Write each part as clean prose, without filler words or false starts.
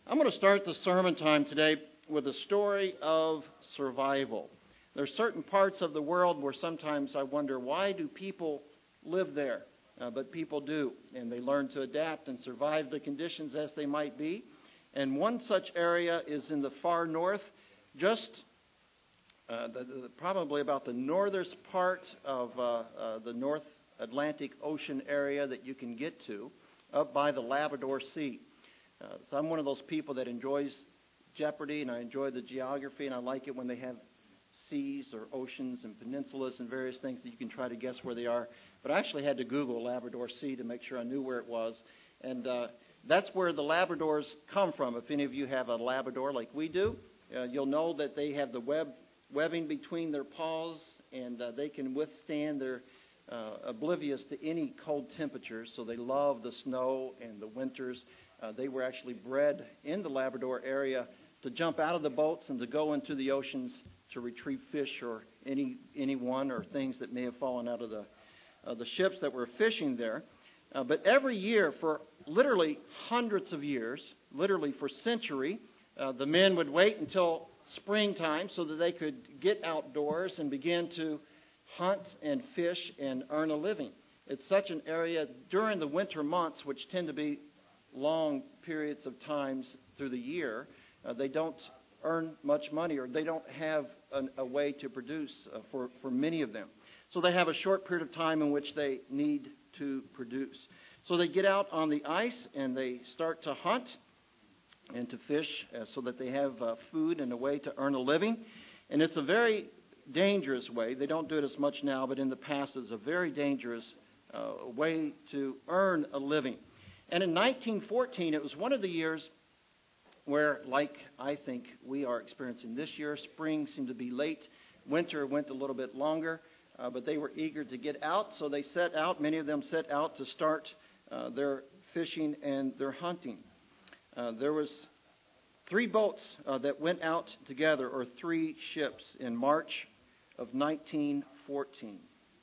I'm going to start the sermon time today with a story of survival. There are certain parts of the world where sometimes I wonder, why do people live there? But people do, and they learn to adapt and survive the conditions as they might be. And one such area is in the far north, just probably about the northernmost part of the North Atlantic Ocean area that you can get to, up by the Labrador Sea. So I'm one of those people that enjoys Jeopardy, and I enjoy the geography, and I like it when they have seas or oceans and peninsulas and various things that you can try to guess where they are. But I actually had to Google Labrador Sea to make sure I knew where it was. And that's where the Labradors come from. If any of you have a Labrador like we do, you'll know that they have the webbing between their paws, and they can withstand their oblivious to any cold temperatures. So they love the snow and the winters. They were actually bred in the Labrador area to jump out of the boats and to go into the oceans to retrieve fish or anyone or things that may have fallen out of the ships that were fishing there. But every year for literally hundreds of years, literally for centuries, the men would wait until springtime so that they could get outdoors and begin to hunt and fish and earn a living. It's such an area during the winter months, which tend to be long periods of times through the year. They don't earn much money, or they don't have a way to produce for many of them. So they have a short period of time in which they need to produce. So they get out on the ice and they start to hunt and to fish so that they have food and a way to earn a living. And it's a very dangerous way. They don't do it as much now, but in the past it was a very dangerous way to earn a living. And in 1914, it was one of the years where, like I think we are experiencing this year, spring seemed to be late, winter went a little bit longer, but they were eager to get out, so they set out, many of them set out to start their fishing and their hunting. There was 3 boats that went out together, or 3 ships, in March of 1914.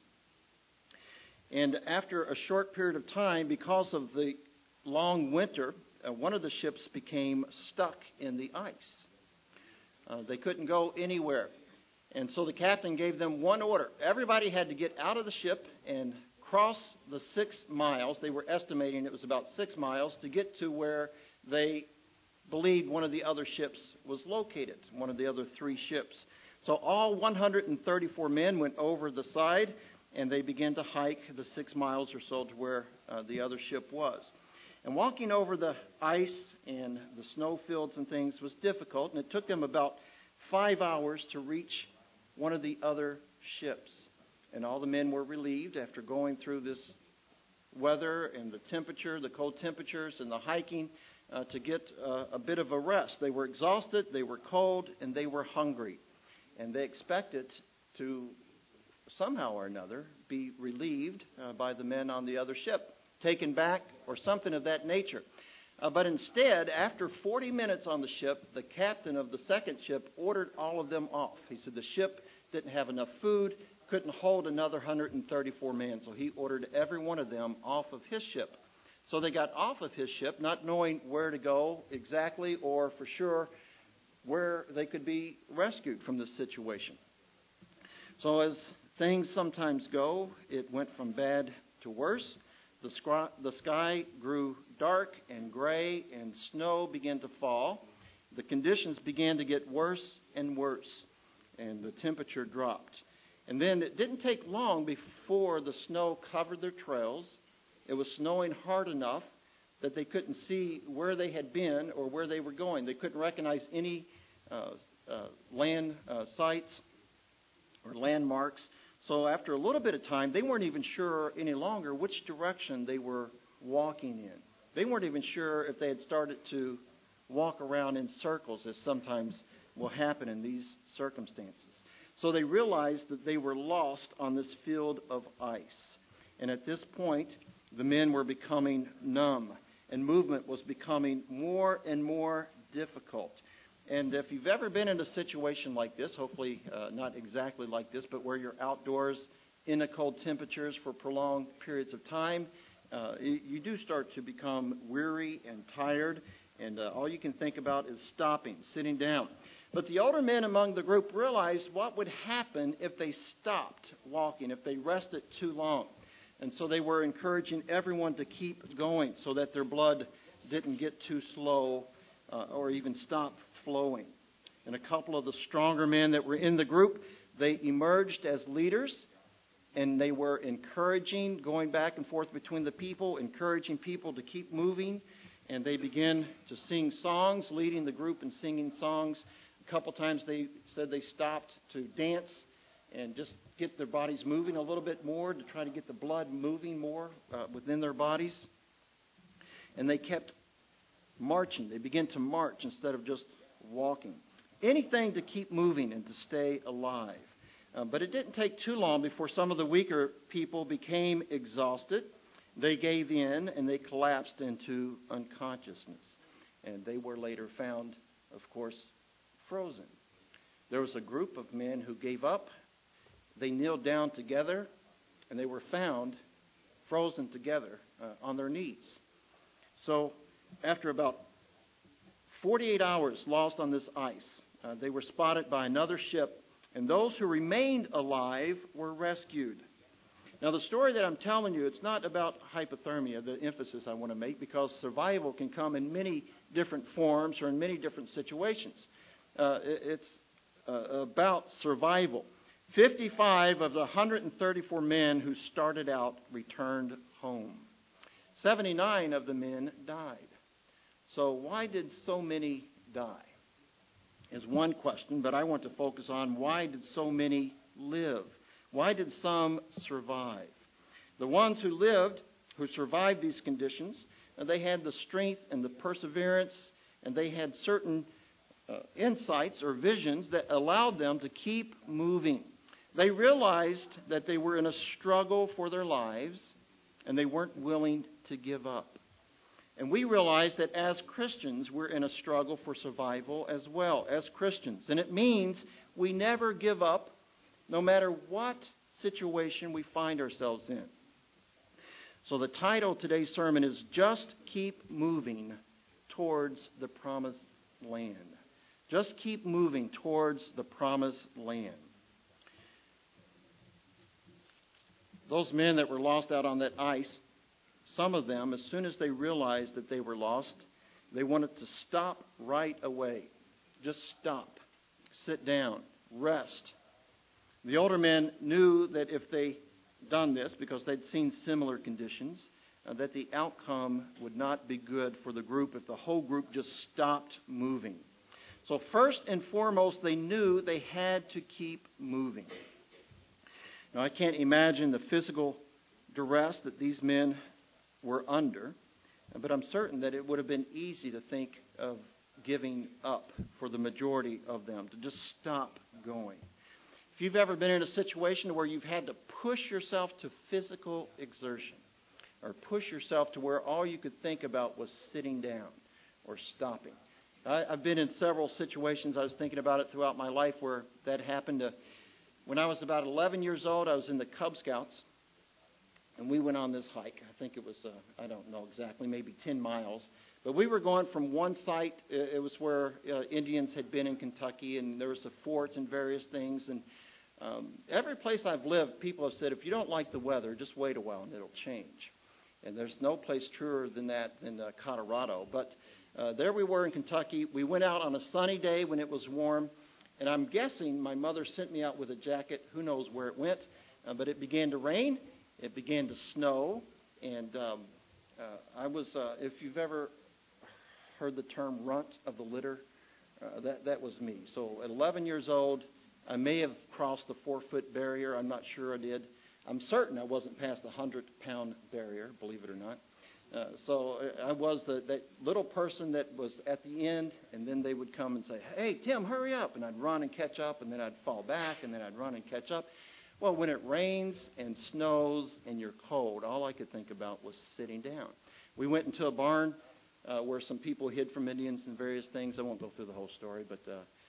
And after a short period of time, because of the long winter, one of the ships became stuck in the ice. They couldn't go anywhere. And so the captain gave them one order. Everybody had to get out of the ship and cross the 6 miles. They were estimating it was about 6 miles to get to where they believed one of the other ships was located, one of the other 3 ships. So all 134 men went over the side, and they began to hike the 6 miles or so to where the other ship was. And walking over the ice and the snow fields and things was difficult, and it took them about 5 hours to reach one of the other ships. And all the men were relieved after going through this weather and the temperature, the cold temperatures and the hiking, to get a bit of a rest. They were exhausted, they were cold, and they were hungry. And they expected to somehow or another be relieved by the men on the other ship, taken back, or something of that nature. But instead, after 40 minutes on the ship, the captain of the second ship ordered all of them off. He said the ship didn't have enough food, couldn't hold another 134 men, so he ordered every one of them off of his ship. So they got off of his ship, not knowing where to go exactly or for sure where they could be rescued from this situation. So as things sometimes go, it went from bad to worse. The sky grew dark and gray, and snow began to fall. The conditions began to get worse and worse, and the temperature dropped. And then it didn't take long before the snow covered their trails. It was snowing hard enough that they couldn't see where they had been or where they were going. They couldn't recognize any land sites or landmarks. So after a little bit of time, they weren't even sure any longer which direction they were walking in. They weren't even sure if they had started to walk around in circles, as sometimes will happen in these circumstances. So they realized that they were lost on this field of ice. And at this point, the men were becoming numb, and movement was becoming more and more difficult. And if you've ever been in a situation like this, hopefully not exactly like this, but where you're outdoors in the cold temperatures for prolonged periods of time, you do start to become weary and tired, And all you can think about is stopping, sitting down. But the older men among the group realized what would happen if they stopped walking, if they rested too long. And so they were encouraging everyone to keep going so that their blood didn't get too slow or even stop flowing. And a couple of the stronger men that were in the group, they emerged as leaders, and they were encouraging, going back and forth between the people, encouraging people to keep moving. And they began to sing songs, leading the group in singing songs. A couple times they said they stopped to dance and just get their bodies moving a little bit more to try to get the blood moving more within their bodies. And they kept marching. They began to march instead of just walking. Anything to keep moving and to stay alive. But it didn't take too long before some of the weaker people became exhausted. They gave in and they collapsed into unconsciousness. And they were later found, of course, frozen. There was a group of men who gave up. They kneeled down together, and they were found frozen together on their knees. So after about 48 hours lost on this ice, they were spotted by another ship, and those who remained alive were rescued. Now, the story that I'm telling you, it's not about hypothermia, the emphasis I want to make, because survival can come in many different forms or in many different situations. It's about survival. 55 of the 134 men who started out returned home. 79 of the men died. So why did so many die? Is one question, but I want to focus on why did so many live? Why did some survive? The ones who lived, who survived these conditions, they had the strength and the perseverance, and they had certain insights or visions that allowed them to keep moving. They realized that they were in a struggle for their lives, and they weren't willing to give up. And we realize that as Christians, we're in a struggle for survival as well, as Christians. And it means we never give up, no matter what situation we find ourselves in. So the title of today's sermon is Just Keep Moving Towards the Promised Land. Just keep moving towards the Promised Land. Those men that were lost out on that ice, some of them, as soon as they realized that they were lost, they wanted to stop right away. Just stop. Sit down. Rest. The older men knew that if they done this, because they'd seen similar conditions, that the outcome would not be good for the group if the whole group just stopped moving. So first and foremost, they knew they had to keep moving. Now, I can't imagine the physical duress that these men were under, but I'm certain that it would have been easy to think of giving up for the majority of them, to just stop going. If you've ever been in a situation where you've had to push yourself to physical exertion, or push yourself to where all you could think about was sitting down or stopping. I've been in several situations, I was thinking about it throughout my life, where that happened. When I was about 11 years old, I was in the Cub Scouts, and we went on this hike. I think it was, I don't know exactly, maybe 10 miles. But we were going from one site, it was where Indians had been in Kentucky, and there was a fort and various things. And every place I've lived, people have said, if you don't like the weather, just wait a while and it'll change. And there's no place truer than that in Colorado. But there we were in Kentucky. We went out on a sunny day when it was warm. And I'm guessing my mother sent me out with a jacket. Who knows where it went. But it began to rain. It began to snow. And I was, if you've ever heard the term runt of the litter, that was me. So at 11 years old, I may have crossed the 4-foot barrier. I'm not sure I did. I'm certain I wasn't past the 100-pound barrier, believe it or not. So I was that little person that was at the end, and then they would come and say, hey, Tim, hurry up. And I'd run and catch up, and then I'd fall back, and then I'd run and catch up. Well, when it rains and snows and you're cold, all I could think about was sitting down. We went into a barn where some people hid from Indians and various things. I won't go through the whole story, but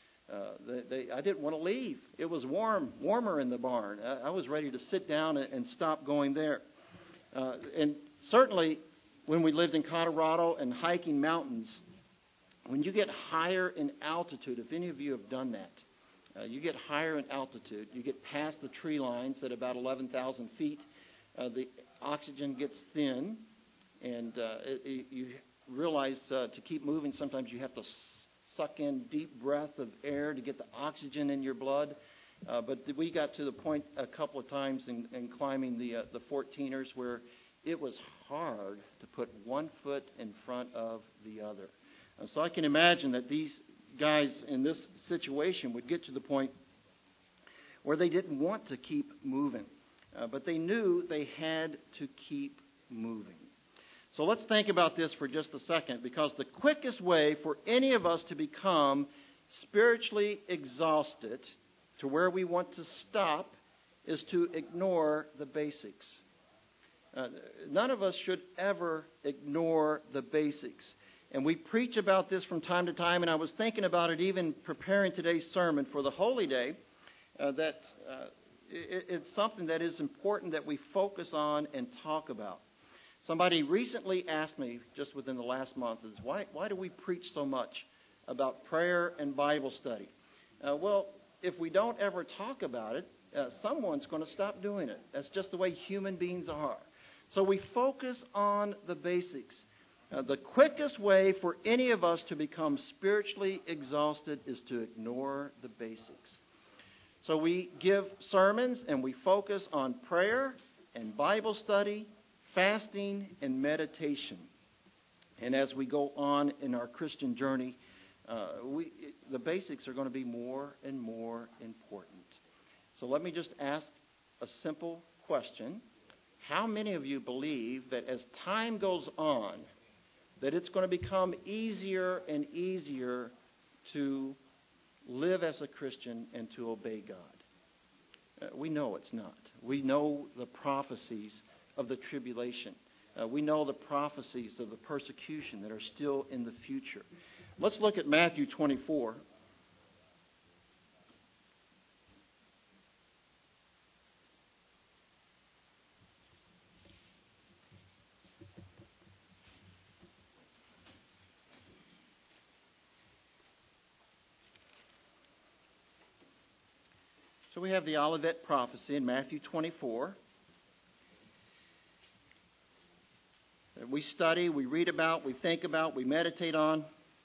I didn't want to leave. It was warmer in the barn. I was ready to sit down and stop going there. And certainly when we lived in Colorado and hiking mountains, when you get higher in altitude, if any of you have done that, you get higher in altitude, you get past the tree lines at about 11,000 feet, the oxygen gets thin, and you realize to keep moving, sometimes you have to suck in deep breath of air to get the oxygen in your blood. But we got to the point a couple of times in climbing the 14ers where it was hard to put one foot in front of the other. So I can imagine that these guys in this situation would get to the point where they didn't want to keep moving, but they knew they had to keep moving. So let's think about this for just a second, because the quickest way for any of us to become spiritually exhausted to where we want to stop is to ignore the basics. None of us should ever ignore the basics. And we preach about this from time to time, and I was thinking about it even preparing today's sermon for the Holy Day, that it's something that is important that we focus on and talk about. Somebody recently asked me, just within the last month, is why do we preach so much about prayer and Bible study? Well, if we don't ever talk about it, someone's going to stop doing it. That's just the way human beings are. So we focus on the basics. The quickest way for any of us to become spiritually exhausted is to ignore the basics. So we give sermons and we focus on prayer and Bible study, fasting and meditation. And as we go on in our Christian journey, the basics are going to be more and more important. So let me just ask a simple question. How many of you believe that as time goes on, that it's going to become easier and easier to live as a Christian and to obey God? We know it's not. We know the prophecies of the tribulation. We know the prophecies of the persecution that are still in the future. Let's look at Matthew 24. So we have the Olivet prophecy in Matthew 24. We study, we read about, we think about, we meditate on.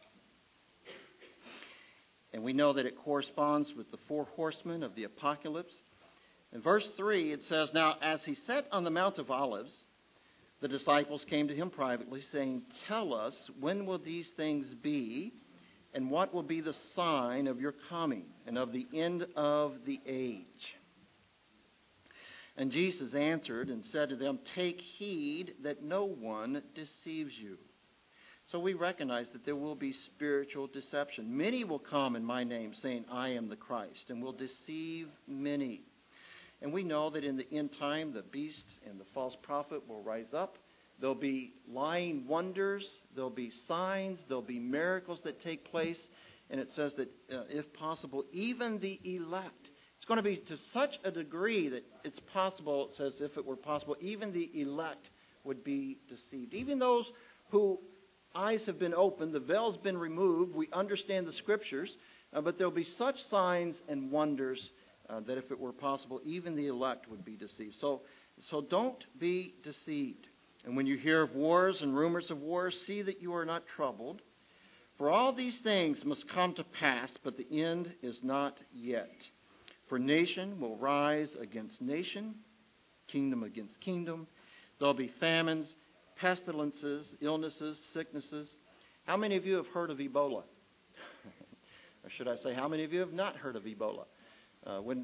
And we know that it corresponds with the four horsemen of the apocalypse. In verse 3, it says, "Now as he sat on the Mount of Olives, the disciples came to him privately, saying, 'Tell us, when will these things be? And what will be the sign of your coming and of the end of the age?' And Jesus answered and said to them, 'Take heed that no one deceives you.'" So we recognize that there will be spiritual deception. Many will come in my name saying, "I am the Christ," and will deceive many. And we know that in the end time, the beast and the false prophet will rise up. There'll be lying wonders. There'll be signs. There'll be miracles that take place. And it says that, if possible, even the elect. It's going to be to such a degree that it's possible, it says, if it were possible, even the elect would be deceived. Even those whose eyes have been opened, the veil's been removed, we understand the Scriptures, but there'll be such signs and wonders that if it were possible, even the elect would be deceived. So don't be deceived. And when you hear of wars and rumors of wars, see that you are not troubled. For all these things must come to pass, but the end is not yet. For nation will rise against nation, kingdom against kingdom. There'll be famines, pestilences, illnesses, sicknesses. How many of you have heard of Ebola? Or should I say, how many of you have not heard of Ebola? When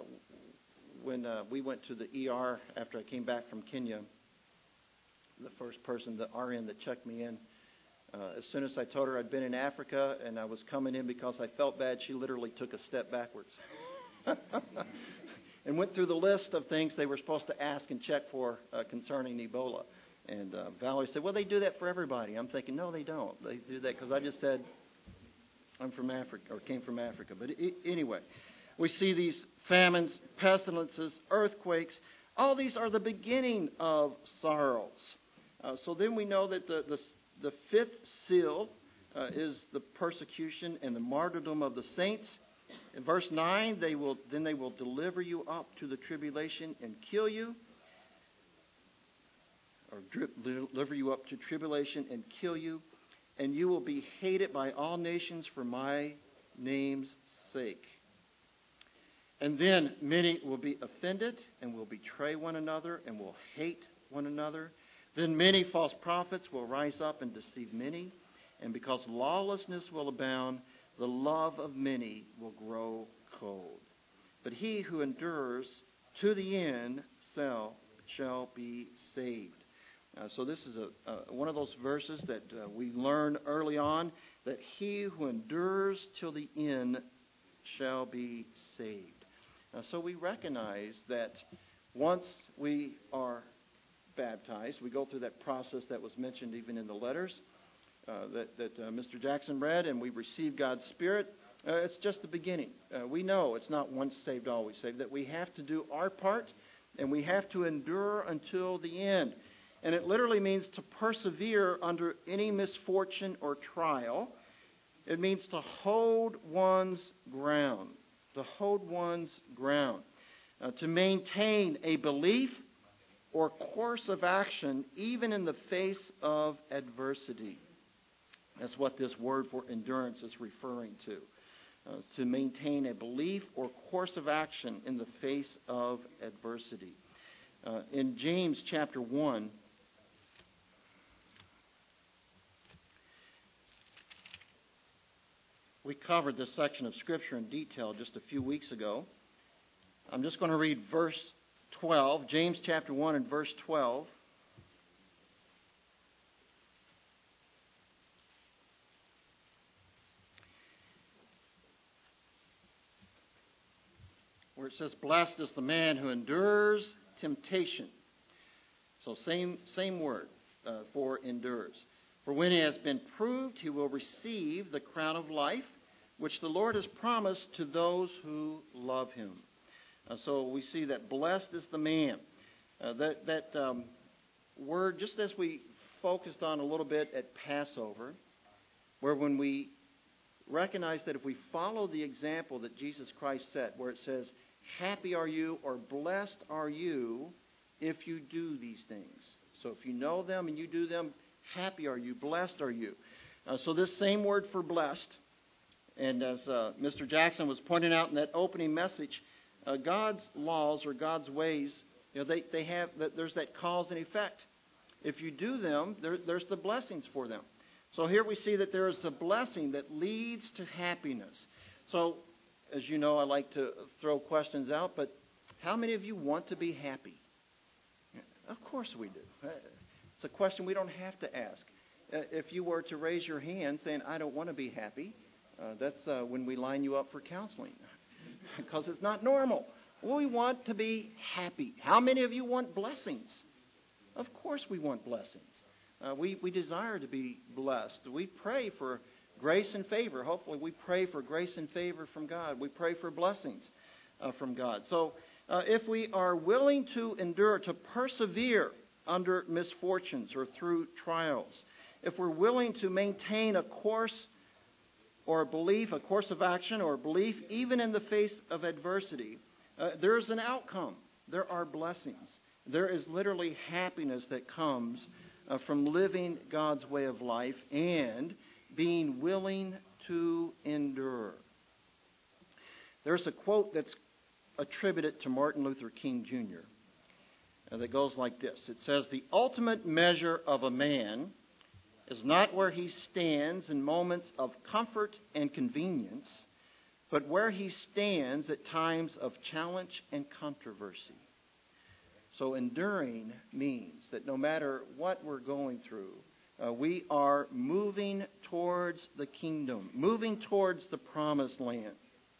we went to the ER after I came back from Kenya, the first person, the RN that checked me in, as soon as I told her I'd been in Africa and I was coming in because I felt bad, she literally took a step backwards and went through the list of things they were supposed to ask and check for concerning Ebola. And Valerie said, "Well, they do that for everybody." I'm thinking, no, they don't. They do that because I just said I'm from Africa or came from Africa. But anyway, we see these famines, pestilences, earthquakes. All these are the beginning of sorrows. So then we know that the fifth seal is the persecution and the martyrdom of the saints. In verse 9, they will deliver you up to the tribulation and kill you, or deliver you up to tribulation and kill you, and you will be hated by all nations for my name's sake. And then many will be offended and will betray one another and will hate one another. Then many false prophets will rise up and deceive many. And because lawlessness will abound, the love of many will grow cold. But he who endures to the end shall be saved. So this is one of those verses that we learn early on, that he who endures till the end shall be saved. So we recognize that once we are baptized, we go through that process that was mentioned even in the letters that Mr. Jackson read, and we receive God's Spirit. It's just the beginning. We know it's not once saved, always saved, that we have to do our part, and we have to endure until the end. And it literally means to persevere under any misfortune or trial. It means to hold one's ground. To hold one's ground. To maintain a belief or course of action even in the face of adversity. That's what this word for endurance is referring to. To maintain a belief or course of action in the face of adversity. In James chapter 1, we covered this section of Scripture in detail just a few weeks ago. I'm just going to read verse 12, James chapter 1 and verse 12. Where it says, "Blessed is the man who endures temptation." So same word for endures. "For when he has been proved, he will receive the crown of life, which the Lord has promised to those who love him." So we see that blessed is the man. That word, just as we focused on a little bit at Passover, where when we recognize that if we follow the example that Jesus Christ set, where it says, "Happy are you," or "Blessed are you if you do these things." So if you know them and you do them, happy are you, blessed are you. So this same word for blessed, and as Mr. Jackson was pointing out in that opening message, God's laws or God's ways, they have there's that cause and effect. If you do them, there's the blessings for them. So here we see that there is a blessing that leads to happiness. So, as you know, I like to throw questions out, but how many of you want to be happy? Of course we do. It's a question we don't have to ask. If you were to raise your hand saying, "I don't want to be happy," that's when we line you up for counseling, because it's not normal. We want to be happy. How many of you want blessings? Of course we want blessings. We desire to be blessed. We pray for grace and favor. Hopefully we pray for grace and favor from God. We pray for blessings from God. So if we are willing to endure, to persevere under misfortunes or through trials, if we're willing to maintain a course or a belief, a course of action or a belief, even in the face of adversity, there's an outcome. There are blessings. There is literally happiness that comes from living God's way of life and being willing to endure. There's a quote that's attributed to Martin Luther King Jr. That goes like this. It says, "The ultimate measure of a man is not where he stands in moments of comfort and convenience, but where he stands at times of challenge and controversy." So enduring means that no matter what we're going through, we are moving towards the kingdom, moving towards the promised land.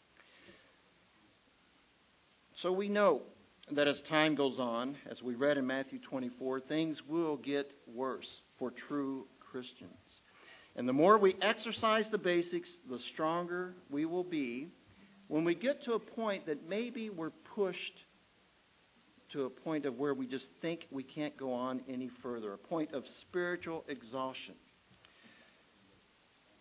So we know that as time goes on, as we read in Matthew 24, things will get worse for true Christians. And the more we exercise the basics, the stronger we will be when we get to a point that maybe we're pushed to a point of where we just think we can't go on any further, a point of spiritual exhaustion.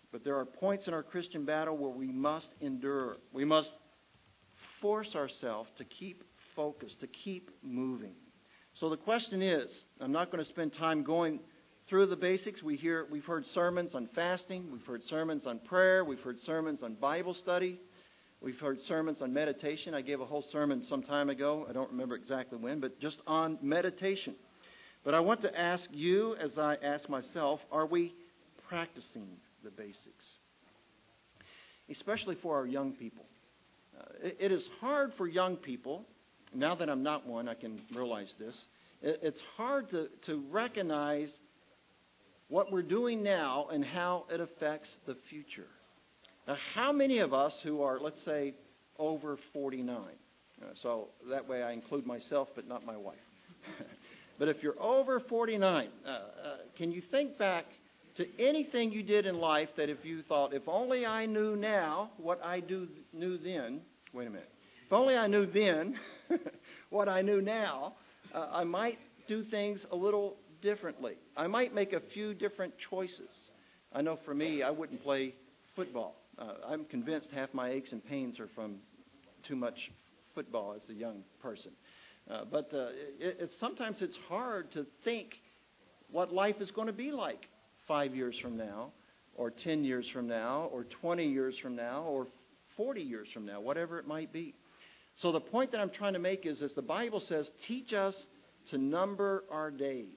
But there are points in our Christian battle where we must endure. We must force ourselves to keep focused, to keep moving. So the question is, I'm not going to spend time going through the basics. We've heard sermons on fasting. We've heard sermons on prayer. We've heard sermons on Bible study. We've heard sermons on meditation. I gave a whole sermon some time ago. I don't remember exactly when, but just on meditation. But I want to ask you, as I ask myself, are we practicing the basics? Especially for our young people. It is hard for young people. Now that I'm not one, I can realize this. It's hard to recognize what we're doing now and how it affects the future. Now, how many of us who are, let's say, over 49, so that way I include myself but not my wife. But if you're over 49, can you think back to anything you did in life that if you thought, if only I knew now what I knew then, wait a minute, if only I knew then what I knew now, I might do things a little differently. I might make a few different choices. I know for me, I wouldn't play football. I'm convinced half my aches and pains are from too much football as a young person. But sometimes it's hard to think what life is going to be like 5 years from now, or 10 years from now, or 20 years from now, or 40 years from now, whatever it might be. So the point that I'm trying to make is, as the Bible says, teach us to number our days.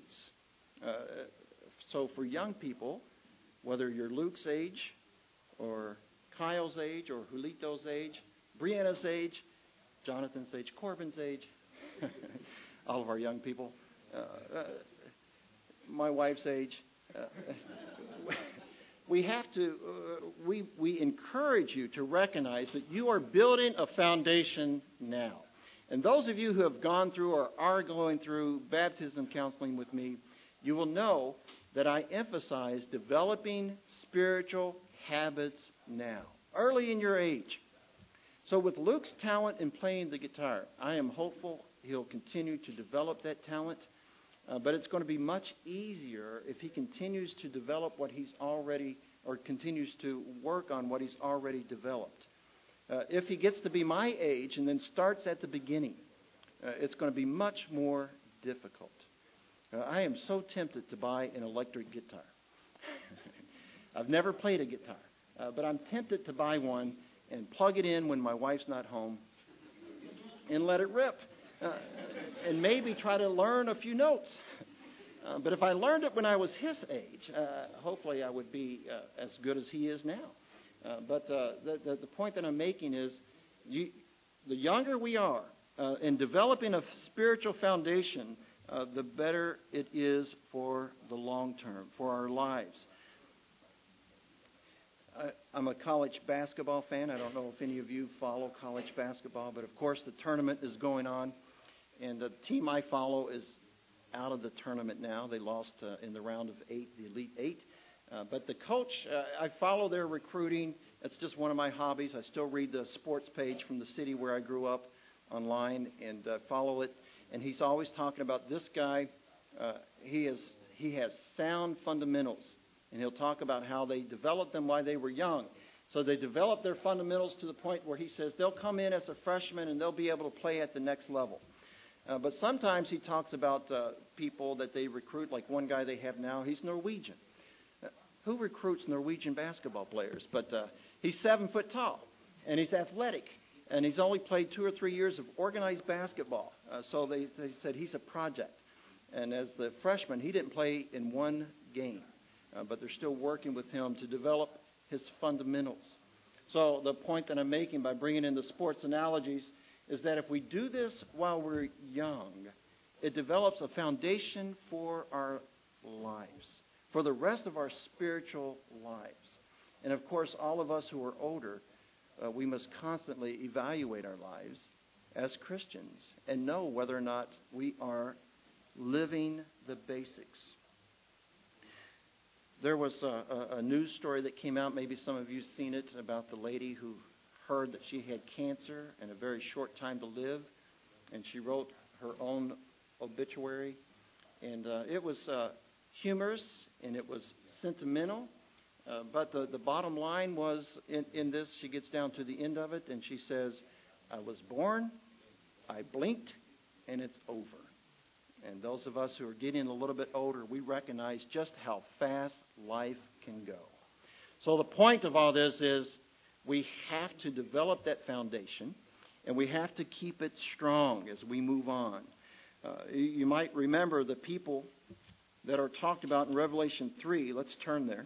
So for young people, whether you're Luke's age, or Kyle's age, or Julito's age, Brianna's age, Jonathan's age, Corbin's age, all of our young people, my wife's age, we have to, we encourage you to recognize that you are building a foundation now. And those of you who have gone through or are going through baptism counseling with me, you will know that I emphasize developing spiritual habits now, early in your age. So with Luke's talent in playing the guitar, I am hopeful he'll continue to develop that talent. But it's going to be much easier if he continues to develop what he's already, or continues to work on what he's already developed. If he gets to be my age and then starts at the beginning, it's going to be much more difficult. I am so tempted to buy an electric guitar. I've never played a guitar, but I'm tempted to buy one and plug it in when my wife's not home and let it rip. And maybe try to learn a few notes. But if I learned it when I was his age, hopefully I would be as good as he is now. But the point that I'm making is, the younger we are in developing a spiritual foundation, the better it is for the long term, for our lives. I'm a college basketball fan. I don't know if any of you follow college basketball, but of course the tournament is going on. And the team I follow is out of the tournament now. They lost in the round of 8, the Elite 8. But the coach, I follow their recruiting. It's just one of my hobbies. I still read the sports page from the city where I grew up online and follow it. And he's always talking about this guy. He has sound fundamentals. And he'll talk about how they developed them while they were young. So they developed their fundamentals to the point where he says they'll come in as a freshman and they'll be able to play at the next level. But sometimes he talks about people that they recruit, like one guy they have now, he's Norwegian. Who recruits Norwegian basketball players? But he's 7 foot tall, and he's athletic, and he's only played 2 or 3 years of organized basketball. So they said he's a project. And as the freshman, he didn't play in one game, but they're still working with him to develop his fundamentals. So the point that I'm making by bringing in the sports analogies is that if we do this while we're young, it develops a foundation for our lives, for the rest of our spiritual lives. And of course, all of us who are older, we must constantly evaluate our lives as Christians and know whether or not we are living the basics. There was a news story that came out, maybe some of you have seen it, about the lady who heard that she had cancer and a very short time to live, and she wrote her own obituary. And it was humorous, and it was sentimental, But the bottom line was in this, she gets down to the end of it, and she says, I was born, I blinked, and it's over. And those of us who are getting a little bit older, we recognize just how fast life can go. So the point of all this is we have to develop that foundation, and we have to keep it strong as we move on. You might remember the people that are talked about in Revelation 3. Let's turn there.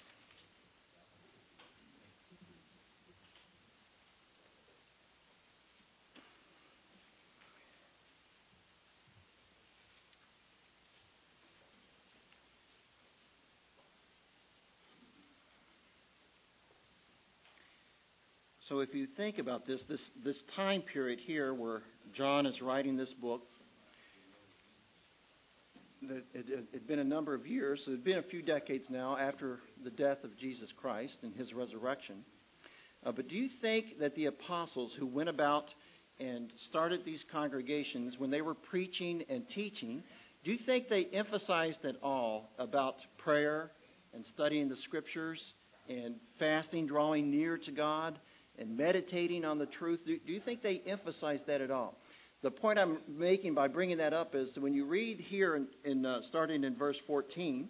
So if you think about this time period here where John is writing this book, it had been a number of years, so it had been a few decades now after the death of Jesus Christ and his resurrection. But do you think that the apostles who went about and started these congregations, when they were preaching and teaching, do you think they emphasized at all about prayer and studying the Scriptures and fasting, drawing near to God, and meditating on the truth? Do you think they emphasize that at all? The point I'm making by bringing that up is when you read here, starting in verse 14,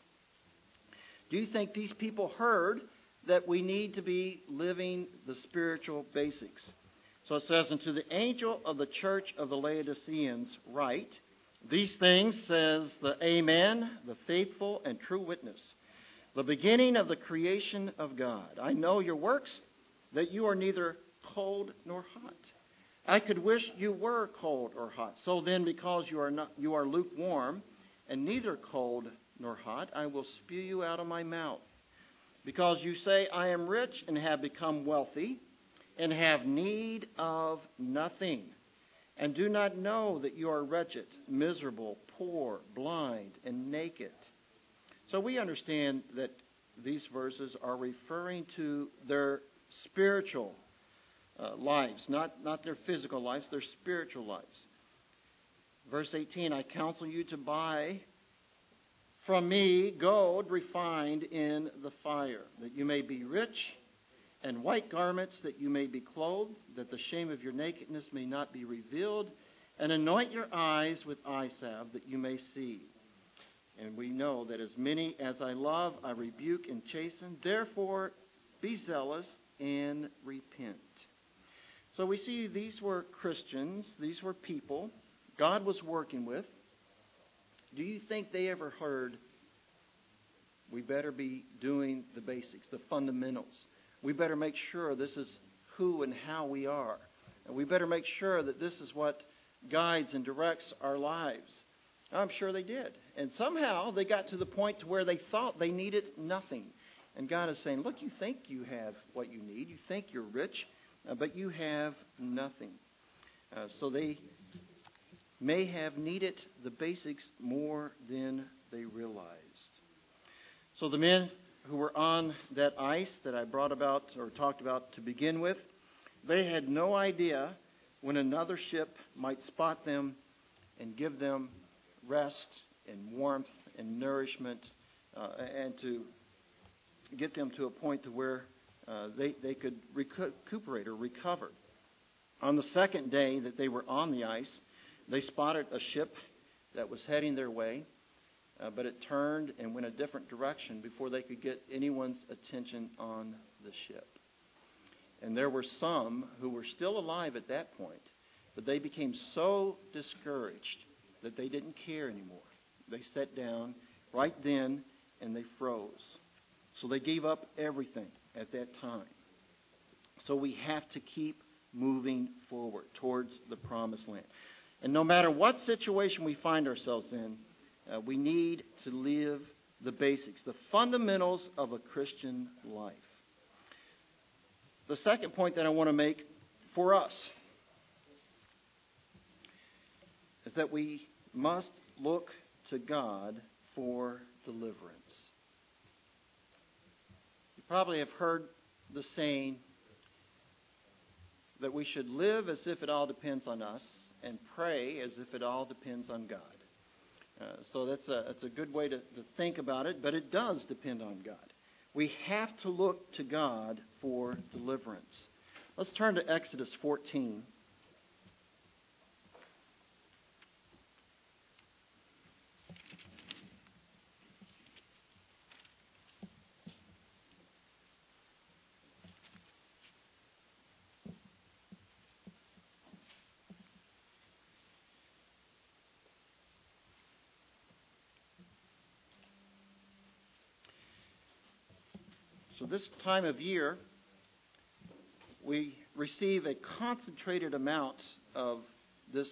do you think these people heard that we need to be living the spiritual basics? So it says, and to the angel of the church of the Laodiceans write, these things says the Amen, the faithful and true witness, the beginning of the creation of God. I know your works, that you are neither cold nor hot. I could wish you were cold or hot. So then, because you are lukewarm, and neither cold nor hot, I will spew you out of my mouth. Because you say, I am rich and have become wealthy, and have need of nothing, and do not know that you are wretched, miserable, poor, blind, and naked. So we understand that these verses are referring to their spiritual lives, not their physical lives, their spiritual lives. Verse 18, I counsel you to buy from me gold refined in the fire, that you may be rich, and white garments, that you may be clothed, that the shame of your nakedness may not be revealed, and anoint your eyes with eye salve, that you may see. And we know that as many as I love, I rebuke and chasten. Therefore, be zealous and repent. So we see these were Christians, these were people God was working with. Do you think they ever heard, we better be doing the basics, the fundamentals? We better make sure this is who and how we are. And we better make sure that this is what guides and directs our lives. I'm sure they did. And somehow they got to the point to where they thought they needed nothing. And God is saying, look, you think you have what you need. You think you're rich, but you have nothing. So they may have needed the basics more than they realized. So the men who were on that ice that I brought about or talked about to begin with, they had no idea when another ship might spot them and give them rest and warmth and nourishment and to get them to a point to where they could recuperate or recover. On the second day that they were on the ice, they spotted a ship that was heading their way, but it turned and went a different direction before they could get anyone's attention on the ship. And there were some who were still alive at that point, but they became so discouraged that they didn't care anymore. They sat down right then and they froze. So they gave up everything at that time. So we have to keep moving forward towards the promised land. And no matter what situation we find ourselves in, we need to live the basics, the fundamentals of a Christian life. The second point that I want to make for us is that we must look to God for deliverance. You probably have heard the saying that we should live as if it all depends on us and pray as if it all depends on God. So that's a good way to think about it, but it does depend on God. We have to look to God for deliverance. Let's turn to Exodus 14. So this time of year, we receive a concentrated amount of this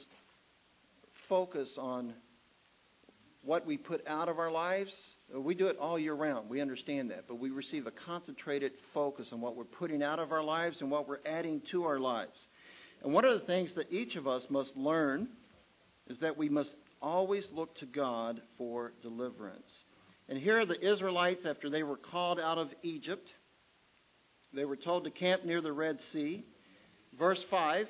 focus on what we put out of our lives. We do it all year round. We understand that. But we receive a concentrated focus on what we're putting out of our lives and what we're adding to our lives. And one of the things that each of us must learn is that we must always look to God for deliverance. And here are the Israelites after they were called out of Egypt. They were told to camp near the Red Sea. Verse 5.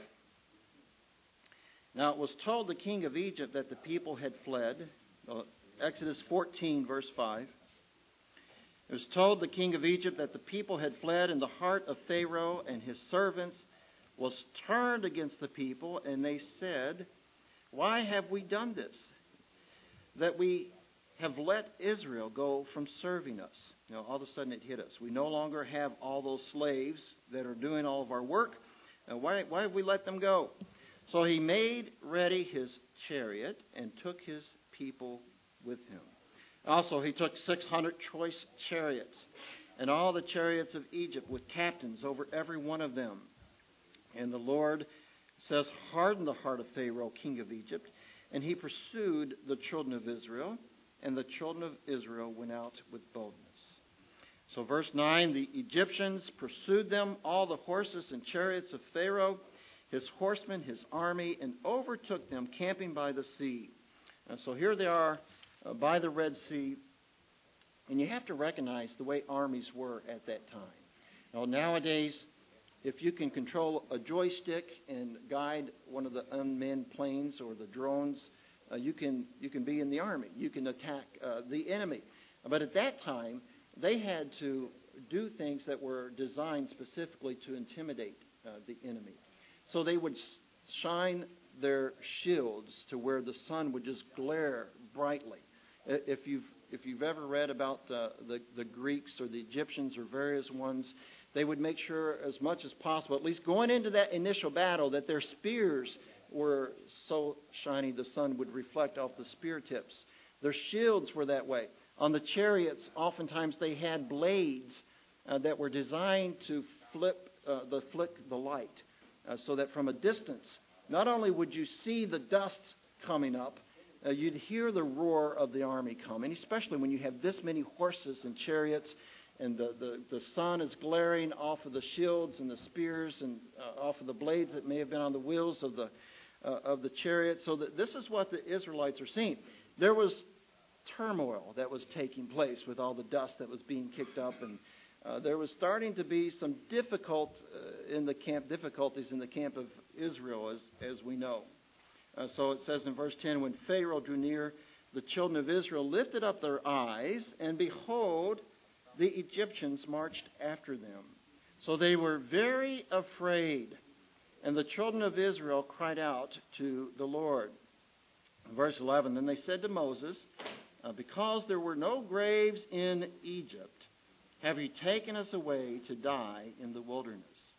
Now it was told the king of Egypt that the people had fled. Exodus 14, verse 5. It was told the king of Egypt that the people had fled, and the heart of Pharaoh and his servants was turned against the people, and they said, "Why have we done this? That we have let Israel go from serving us." All of a sudden it hit us. We no longer have all those slaves that are doing all of our work. Why have we let them go? So he made ready his chariot and took his people with him. Also, he took 600 choice chariots and all the chariots of Egypt with captains over every one of them. And the Lord says, hardened the heart of Pharaoh, king of Egypt, and he pursued the children of Israel. And the children of Israel went out with boldness. So verse 9, the Egyptians pursued them, all the horses and chariots of Pharaoh, his horsemen, his army, and overtook them camping by the sea. And so here they are by the Red Sea. And you have to recognize the way armies were at that time. Now, nowadays, if you can control a joystick and guide one of the unmanned planes or the drones, you can be in the army. You can attack the enemy. But at that time, they had to do things that were designed specifically to intimidate the enemy. So they would shine their shields to where the sun would just glare brightly. If you've ever read about the Greeks or the Egyptians or various ones, they would make sure as much as possible, at least going into that initial battle, that their spears were so shiny the sun would reflect off the spear tips. Their shields were that way. On the chariots, oftentimes they had blades that were designed to flick the light, so that from a distance, not only would you see the dust coming up, you'd hear the roar of the army coming, especially when you have this many horses and chariots, and the sun is glaring off of the shields and the spears and off of the blades that may have been on the wheels of the chariot. So that this is what the Israelites are seeing. There was turmoil that was taking place with all the dust that was being kicked up, and there was starting to be some difficulties in the camp of Israel, as we know. So it says in verse 10, when Pharaoh drew near, the children of Israel lifted up their eyes, and behold, the Egyptians marched after them. So they were very afraid, and the children of Israel cried out to the Lord. Verse 11, then they said to Moses, because there were no graves in Egypt, have you taken us away to die in the wilderness?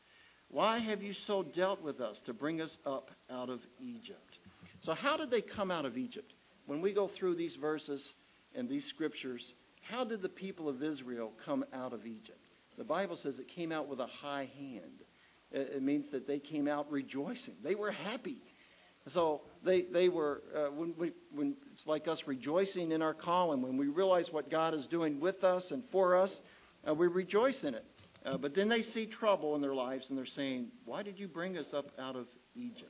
Why have you so dealt with us to bring us up out of Egypt? So how did they come out of Egypt? When we go through these verses and these scriptures, how did the people of Israel come out of Egypt? The Bible says it came out with a high hand. It means that they came out rejoicing. They were happy. So they were, when it's like us rejoicing in our calling, when we realize what God is doing with us and for us, we rejoice in it. But then they see trouble in their lives and they're saying, why did you bring us up out of Egypt?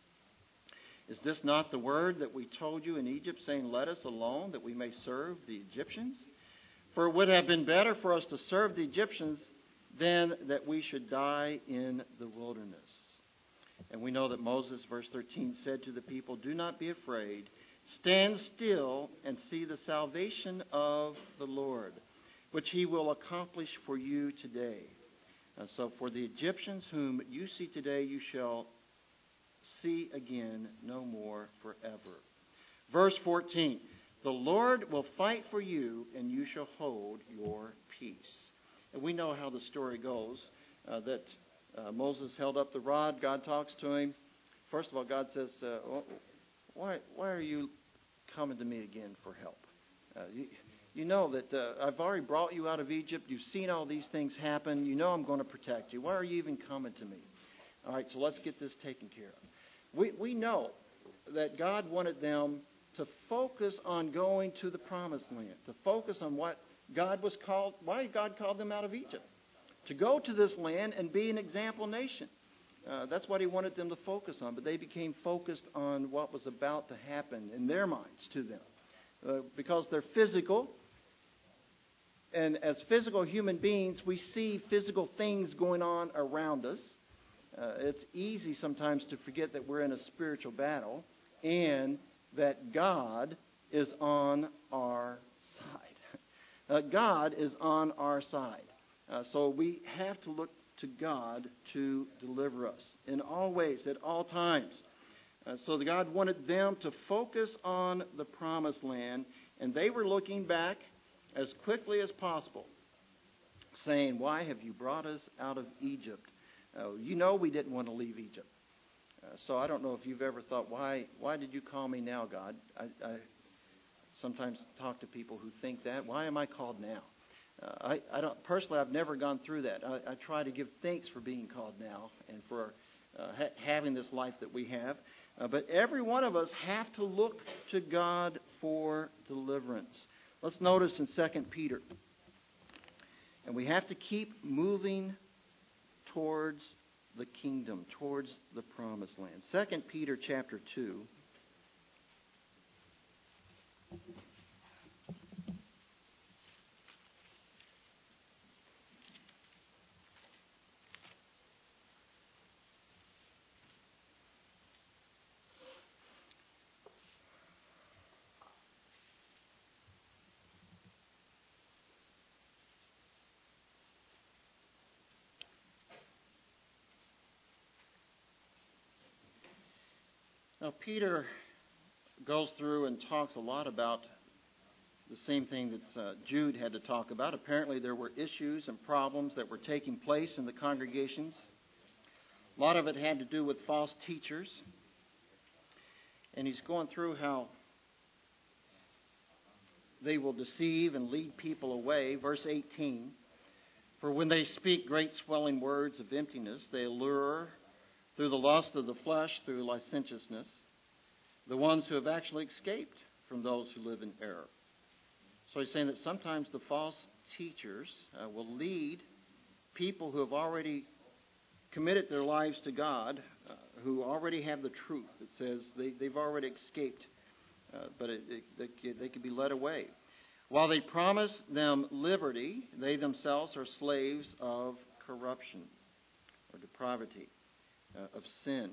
Is this not the word that we told you in Egypt, saying, let us alone that we may serve the Egyptians? For it would have been better for us to serve the Egyptians than that we should die in the wilderness. And we know that Moses, verse 13, said to the people, do not be afraid. Stand still and see the salvation of the Lord. which he will accomplish for you today. So for the Egyptians whom you see today, you shall see again no more forever. Verse 14, the Lord will fight for you, and you shall hold your peace. And we know how the story goes, that Moses held up the rod. God talks to him. First of all, God says, why are you coming to me again for help? You know that I've already brought you out of Egypt. You've seen all these things happen. You know I'm going to protect you. Why are you even coming to me? All right, so let's get this taken care of. We know that God wanted them to focus on going to the promised land, to focus on why God called them out of Egypt, to go to this land and be an example nation. That's what he wanted them to focus on, but they became focused on what was about to happen in their minds to them. Because they're physical, and as physical human beings, we see physical things going on around us. It's easy sometimes to forget that we're in a spiritual battle and that God is on our side. God is on our side. So we have to look to God to deliver us in all ways, at all times. So God wanted them to focus on the promised land, and they were looking back as quickly as possible, saying, why have you brought us out of Egypt? You know we didn't want to leave Egypt. So I don't know if you've ever thought, why did you call me now, God? I sometimes talk to people who think that. Why am I called now? I don't personally. I've never gone through that. I try to give thanks for being called now and for having this life that we have. But every one of us have to look to God for deliverance. Let's notice in 2 Peter. And we have to keep moving towards the kingdom, towards the promised land. 2 Peter chapter 2. Now, Peter goes through and talks a lot about the same thing that Jude had to talk about. Apparently, there were issues and problems that were taking place in the congregations. A lot of it had to do with false teachers. And he's going through how they will deceive and lead people away. Verse 18, for when they speak great swelling words of emptiness, they allure through the lust of the flesh, through licentiousness, the ones who have actually escaped from those who live in error. So he's saying that sometimes the false teachers will lead people who have already committed their lives to God, who already have the truth. It says they've already escaped, but they could be led away. While they promise them liberty, they themselves are slaves of corruption or depravity. Of sin.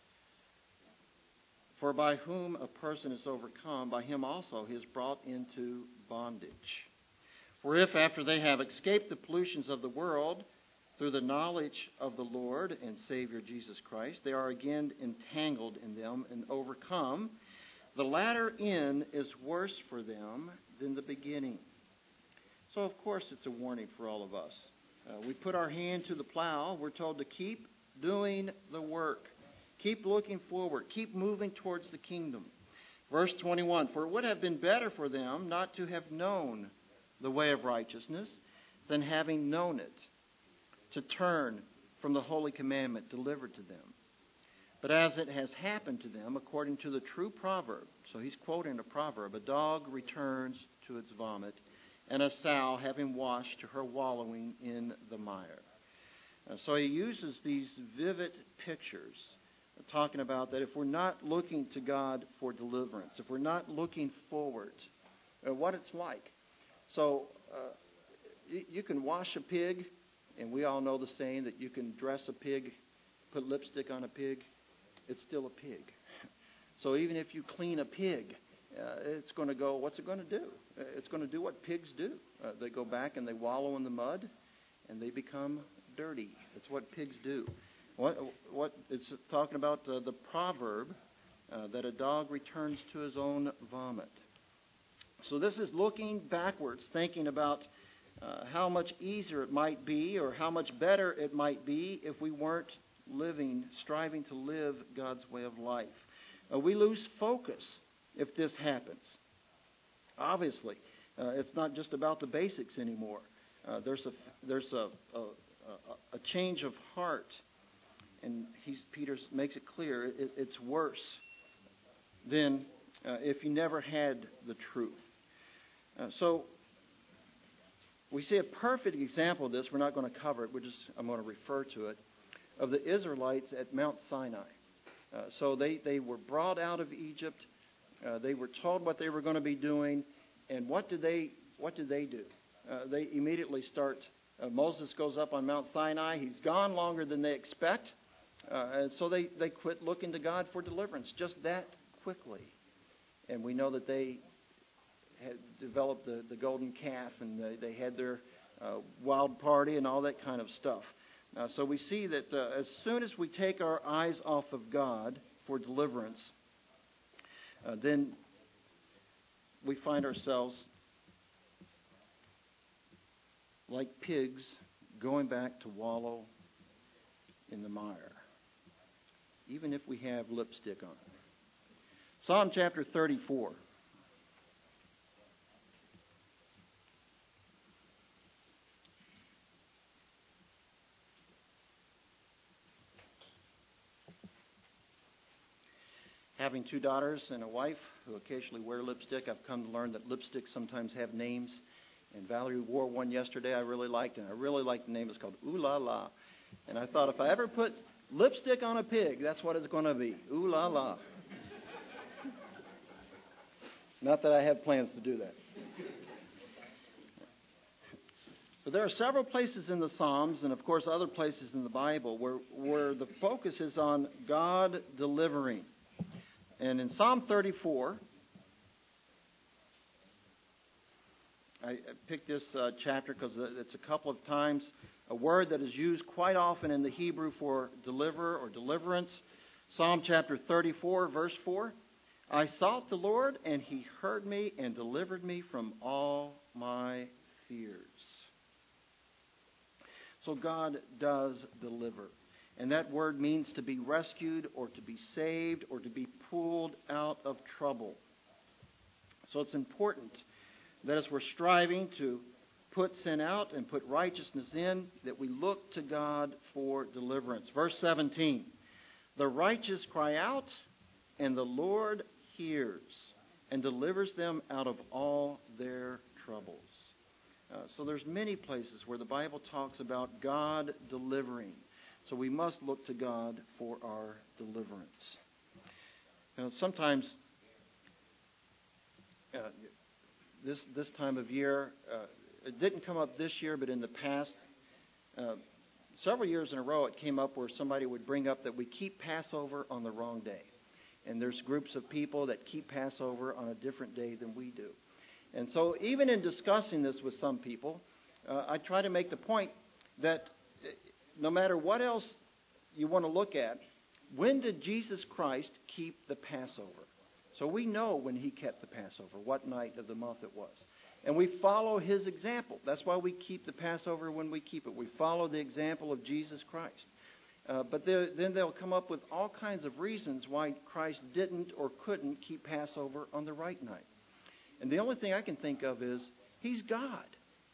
For by whom a person is overcome, by him also he is brought into bondage. For if after they have escaped the pollutions of the world through the knowledge of the Lord and Savior Jesus Christ, they are again entangled in them and overcome, the latter end is worse for them than the beginning. So of course it's a warning for all of us. We put our hand to the plow. We're told to keep doing the work. Keep looking forward. Keep moving towards the kingdom. Verse 21, for it would have been better for them not to have known the way of righteousness than having known it, to turn from the holy commandment delivered to them. But as it has happened to them, according to the true proverb, so he's quoting a proverb, a dog returns to its vomit, and a sow having washed to her wallowing in the mire. So he uses these vivid pictures, talking about that if we're not looking to God for deliverance, if we're not looking forward, what it's like. So you can wash a pig, and we all know the saying that you can dress a pig, put lipstick on a pig, it's still a pig. So even if you clean a pig it's going to go, what's it going to do? It's going to do what pigs do. They go back and they wallow in the mud, and they become dirty. That's what pigs do. What it's talking about the proverb that a dog returns to his own vomit. So this is looking backwards, thinking about how much easier it might be or how much better it might be if we weren't striving to live God's way of life. We lose focus if this happens. Obviously, it's not just about the basics anymore. There's a change of heart, and Peter makes it clear it's worse than if you never had the truth. So we see a perfect example of this. We're not going to cover it. I'm going to refer to it, of the Israelites at Mount Sinai. So they were brought out of Egypt. They were told what they were going to be doing, and what did they do? They immediately start. Moses goes up on Mount Sinai. He's gone longer than they expect, and so they quit looking to God for deliverance just that quickly. And we know that they had developed the golden calf, and they had their wild party and all that kind of stuff. So we see that as soon as we take our eyes off of God for deliverance, then we find ourselves like pigs going back to wallow in the mire, even if we have lipstick on. Psalm chapter 34. Having 2 daughters and a wife who occasionally wear lipstick, I've come to learn that lipsticks sometimes have names. And Valerie wore one yesterday I really liked, and I really liked the name. It's called Ooh La La. And I thought if I ever put lipstick on a pig, that's what it's going to be. Ooh La La. Not that I have plans to do that. But there are several places in the Psalms, and of course other places in the Bible, where the focus is on God delivering. And in Psalm 34, I picked this chapter because it's a couple of times a word that is used quite often in the Hebrew for deliver or deliverance. Psalm chapter 34, verse 4. I sought the Lord, and He heard me and delivered me from all my fears. So God does deliver. And that word means to be rescued or to be saved or to be pulled out of trouble. So it's important that as we're striving to put sin out and put righteousness in, that we look to God for deliverance. Verse 17, the righteous cry out, and the Lord hears and delivers them out of all their troubles. So there's many places where the Bible talks about God delivering. So we must look to God for our deliverance. Sometimes this time of year, it didn't come up this year, but in the past, several years in a row, it came up where somebody would bring up that we keep Passover on the wrong day. And there's groups of people that keep Passover on a different day than we do. And so even in discussing this with some people, I try to make the point that no matter what else you want to look at, when did Jesus Christ keep the Passover? So we know when He kept the Passover, what night of the month it was. And we follow His example. That's why we keep the Passover when we keep it. We follow the example of Jesus Christ. But then they'll come up with all kinds of reasons why Christ didn't or couldn't keep Passover on the right night. And the only thing I can think of is He's God.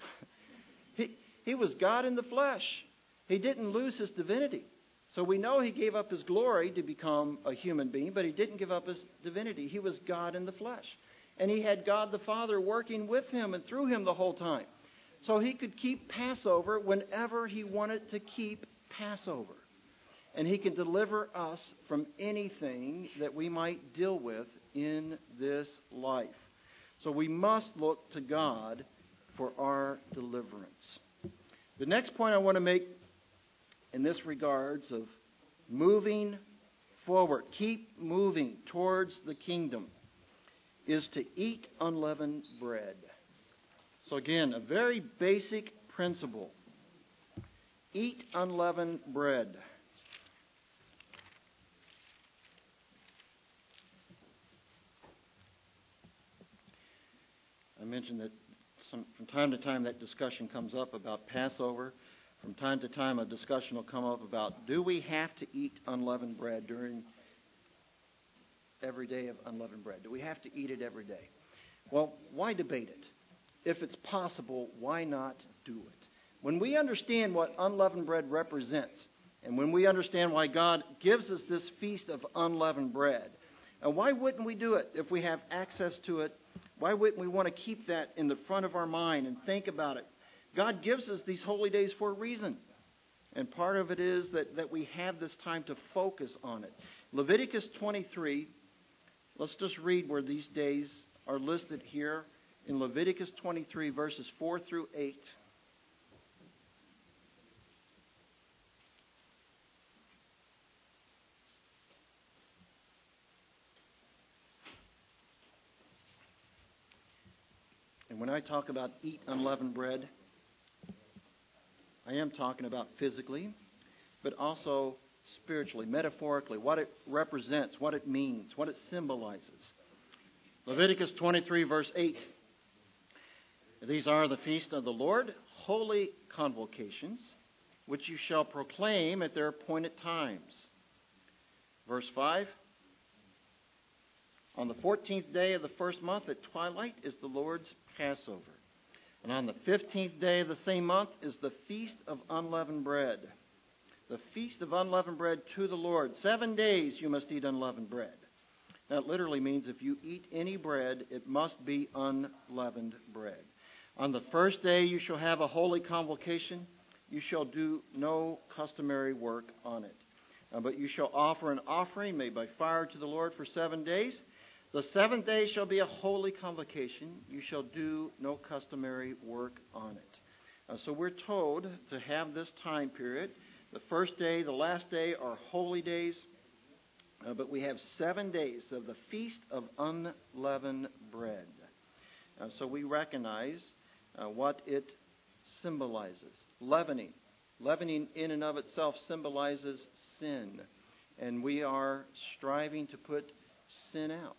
He was God in the flesh. He didn't lose His divinity. So we know He gave up His glory to become a human being, but He didn't give up His divinity. He was God in the flesh. And He had God the Father working with Him and through Him the whole time. So He could keep Passover whenever He wanted to keep Passover. And He can deliver us from anything that we might deal with in this life. So we must look to God for our deliverance. The next point I want to make in this regards of moving forward, keep moving towards the kingdom, is to eat unleavened bread. So again, a very basic principle. Eat unleavened bread. I mentioned that from time to time that discussion comes up about Passover. From time to time a discussion will come up about, do we have to eat unleavened bread during every day of unleavened bread? Do we have to eat it every day? Well, why debate it? If it's possible, why not do it? When we understand what unleavened bread represents, and when we understand why God gives us this feast of unleavened bread, why wouldn't we do it if we have access to it? Why wouldn't we want to keep that in the front of our mind and think about it? God gives us these holy days for a reason. And part of it is that we have this time to focus on it. Leviticus 23, let's just read where these days are listed here in Leviticus 23, verses 4 through 8. And when I talk about eat unleavened bread, I am talking about physically, but also spiritually, metaphorically, what it represents, what it means, what it symbolizes. Leviticus 23, verse 8. These are the feast of the Lord, holy convocations, which you shall proclaim at their appointed times. Verse 5. On the 14th day of the first month at twilight is the Lord's Passover. And on the 15th day of the same month is the Feast of Unleavened Bread. The Feast of Unleavened Bread to the Lord. 7 days you must eat unleavened bread. That literally means if you eat any bread, it must be unleavened bread. On the first day you shall have a holy convocation. You shall do no customary work on it. But you shall offer an offering made by fire to the Lord for 7 days. The 7th day shall be a holy convocation. You shall do no customary work on it. So we're told to have this time period. The first day, the last day are holy days. But we have 7 days of the Feast of Unleavened Bread. So we recognize what it symbolizes. Leavening. Leavening in and of itself symbolizes sin. And we are striving to put sin out.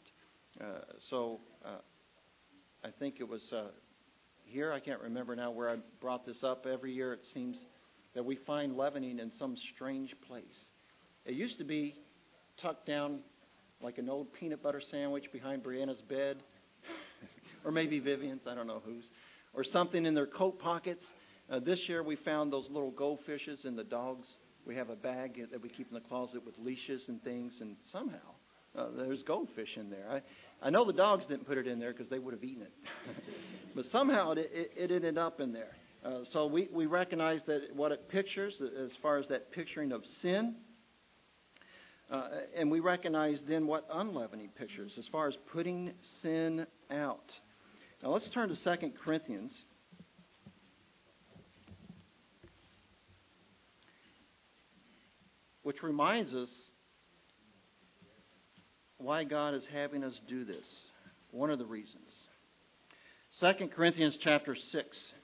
I think it was here, I can't remember now where I brought this up. Every year it seems that we find leavening in some strange place. It used to be tucked down like an old peanut butter sandwich behind Brianna's bed, or maybe Vivian's, I don't know whose, or something in their coat pockets. This year we found those little goldfishes in the dogs. We have a bag that we keep in the closet with leashes and things, and somehow there's goldfish in there. I know the dogs didn't put it in there because they would have eaten it. But somehow it ended up in there. So we recognize that what it pictures as far as that picturing of sin. And we recognize then what unleavening pictures as far as putting sin out. Now let's turn to 2 Corinthians. Which reminds us why God is having us do this. One of the reasons. 2 Corinthians chapter 6.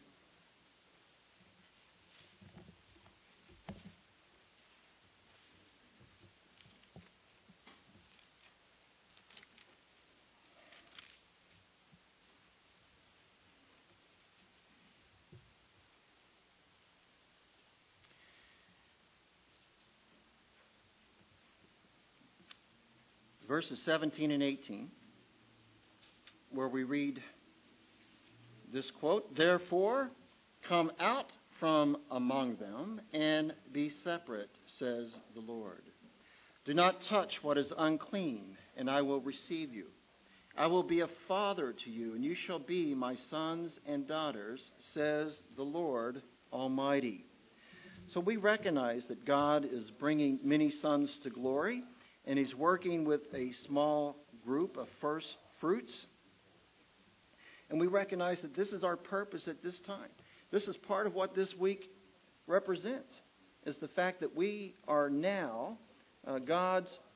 Verses 17 and 18, where we read this quote, "Therefore, come out from among them and be separate, says the Lord. Do not touch what is unclean, and I will receive you. I will be a father to you, and you shall be my sons and daughters, says the Lord Almighty." So we recognize that God is bringing many sons to glory. And he's working with a small group of first fruits. And we recognize that this is our purpose at this time. This is part of what this week represents, is the fact that we are now God's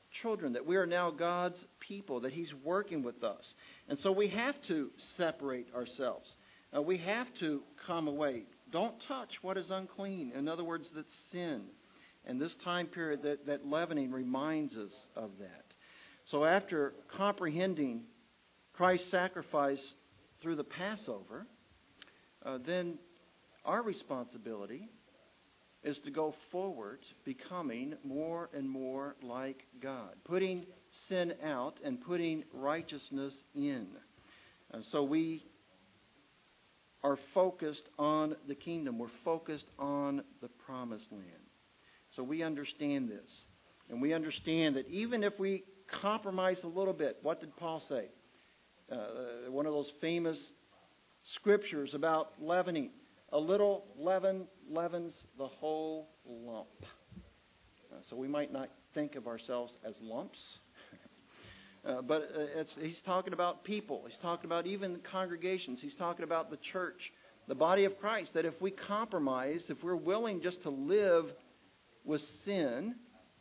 children, that we are now God's people, that He's working with us. And so we have to separate ourselves. We have to come away. Don't touch what is unclean. In other words, that's sin. And this time period, that leavening reminds us of that. So after comprehending Christ's sacrifice through the Passover, then our responsibility is to go forward, becoming more and more like God, putting sin out and putting righteousness in. So we are focused on the kingdom. We're focused on the promised land. So we understand this. And we understand that even if we compromise a little bit, what did Paul say? One of those famous scriptures about leavening. A little leaven leavens the whole lump. So we might not think of ourselves as lumps. But he's talking about people. He's talking about even congregations. He's talking about the church, the body of Christ, that if we compromise, if we're willing just to live with sin,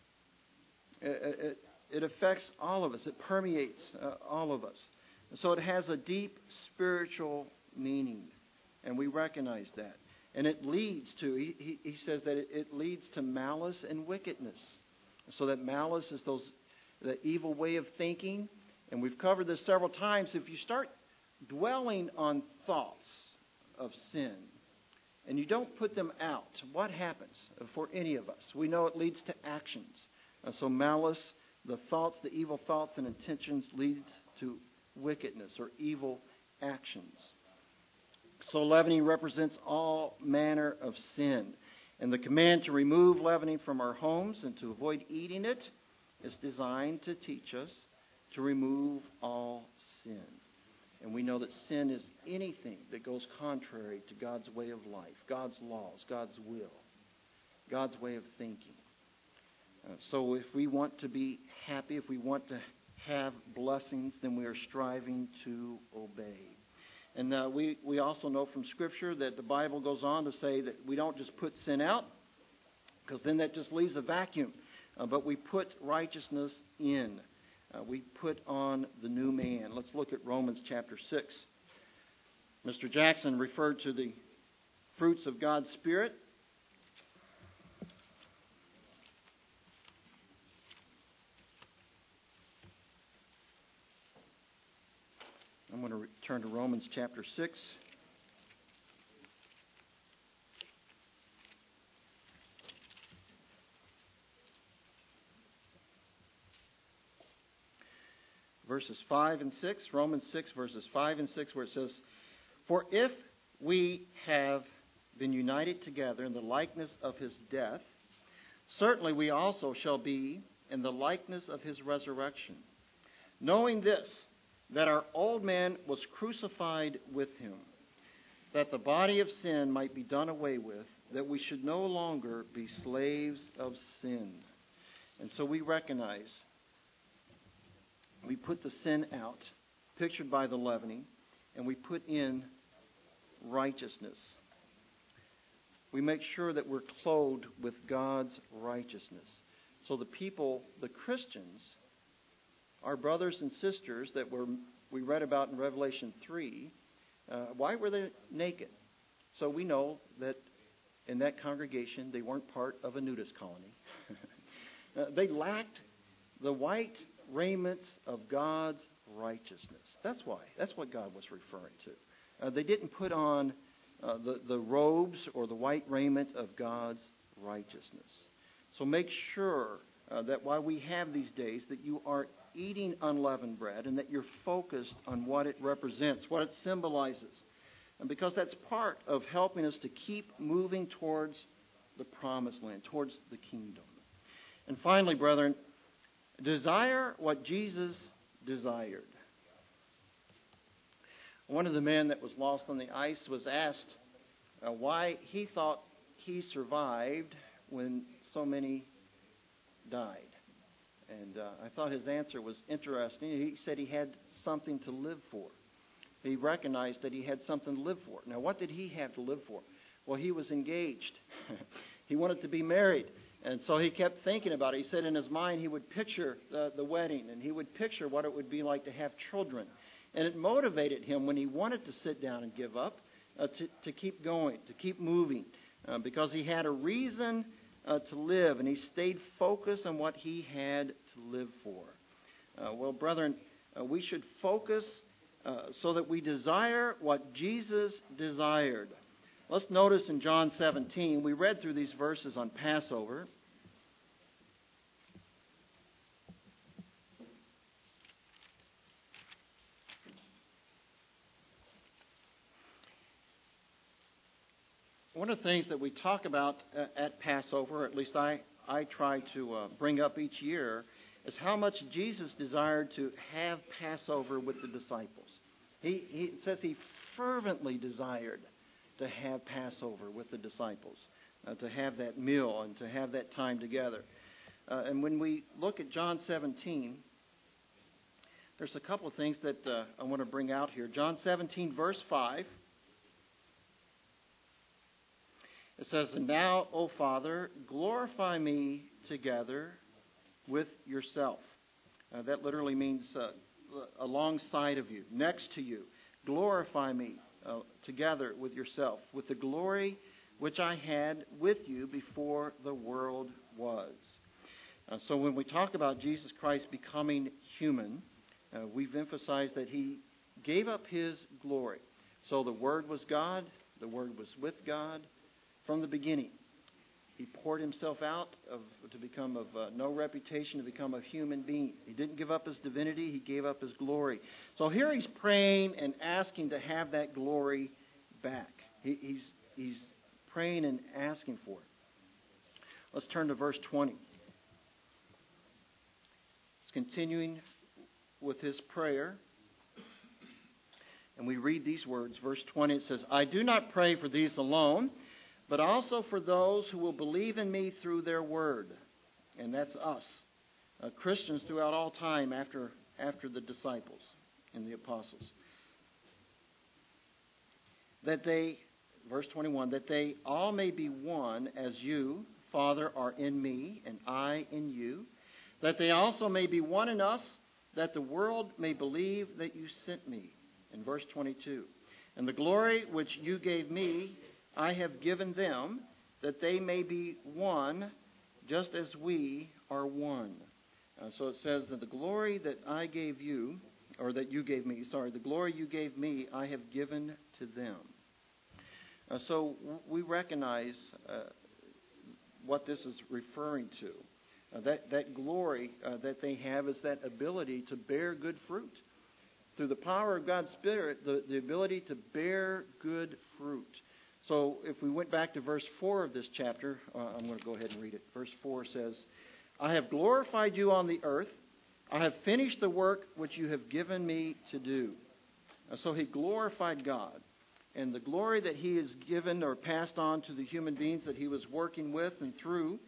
it affects all of us. It permeates all of us. So it has a deep spiritual meaning, and we recognize that. And it leads to, he says that it leads to malice and wickedness. So that malice is the evil way of thinking. And we've covered this several times. If you start dwelling on thoughts of sin and you don't put them out, what happens for any of us? We know it leads to actions. So malice, the thoughts, the evil thoughts and intentions leads to wickedness or evil actions. So leavening represents all manner of sin. And the command to remove leavening from our homes and to avoid eating it is designed to teach us to remove all sin. And we know that sin is anything that goes contrary to God's way of life, God's laws, God's will, God's way of thinking. So if we want to be happy, if we want to have blessings, then we are striving to obey. And we also know from Scripture that the Bible goes on to say that we don't just put sin out, because then that just leaves a vacuum. But we put righteousness in. We put on the new man. Let's look at Romans chapter 6. Mr. Jackson referred to the fruits of God's Spirit. I'm going to turn to Romans chapter 6. Verses 5 and 6, Romans 6, verses 5 and 6, where it says, "For if we have been united together in the likeness of his death, certainly we also shall be in the likeness of his resurrection. Knowing this, that our old man was crucified with him, that the body of sin might be done away with, that we should no longer be slaves of sin." And so we recognize, we put the sin out, pictured by the leavening, and we put in righteousness. We make sure that we're clothed with God's righteousness. So the people, the Christians, our brothers and sisters that we read about in Revelation 3, why were they naked? So we know that in that congregation they weren't part of a nudist colony. They lacked the white raiment of God's righteousness. That's why. That's what God was referring to. They didn't put on the robes or the white raiment of God's righteousness. So make sure that while we have these days, that you are eating unleavened bread and that you're focused on what it represents, what it symbolizes. And because that's part of helping us to keep moving towards the promised land, towards the kingdom. And finally, brethren, desire what Jesus desired. One of the men that was lost on the ice was asked why he thought he survived when so many died. And I thought his answer was interesting. He said he had something to live for. He recognized that he had something to live for. Now, what did he have to live for? Well, he was engaged. He wanted to be married. And so he kept thinking about it. He said in his mind he would picture the wedding, and he would picture what it would be like to have children. And it motivated him when he wanted to sit down and give up, to keep going, to keep moving, because he had a reason to live, and he stayed focused on what he had to live for. Well, brethren, we should focus so that we desire what Jesus desired. Let's notice in John 17, we read through these verses on Passover. One of the things that we talk about at Passover, at least I try to bring up each year, is how much Jesus desired to have Passover with the disciples. It says he fervently desired to have Passover with the disciples, to have that meal and to have that time together. And when we look at John 17, there's a couple of things that I want to bring out here. John 17, verse 5. It says, "And now, O Father, glorify me together with yourself." That literally means alongside of you, next to you. Glorify me together with yourself, with the glory which I had with you before the world was. So when we talk about Jesus Christ becoming human, we've emphasized that he gave up his glory. So the Word was God, the Word was with God from the beginning. He poured himself out to become of no reputation, to become a human being. He didn't give up his divinity. He gave up his glory. So here he's praying and asking to have that glory back. He's praying and asking for it. Let's turn to verse 20. He's continuing with his prayer. And we read these words. Verse 20, it says, "I do not pray for these alone, but also for those who will believe in me through their word." And that's us, Christians throughout all time after the disciples and the apostles. That they, verse 21, "that they all may be one as you, Father, are in me and I in you, that they also may be one in us, that the world may believe that you sent me." In verse 22, "And the glory which you gave me I have given them, that they may be one, just as we are one." So it says that the glory that I gave you, or that you gave me, the glory you gave me, I have given to them. So we recognize what this is referring to. That glory that they have is that ability to bear good fruit. Through the power of God's Spirit, the ability to bear good fruit. So if we went back to verse 4 of this chapter, I'm going to go ahead and read it. Verse 4 says, "I have glorified you on the earth. I have finished the work which you have given me to do." So he glorified God. And the glory that he has given or passed on to the human beings that he was working with and through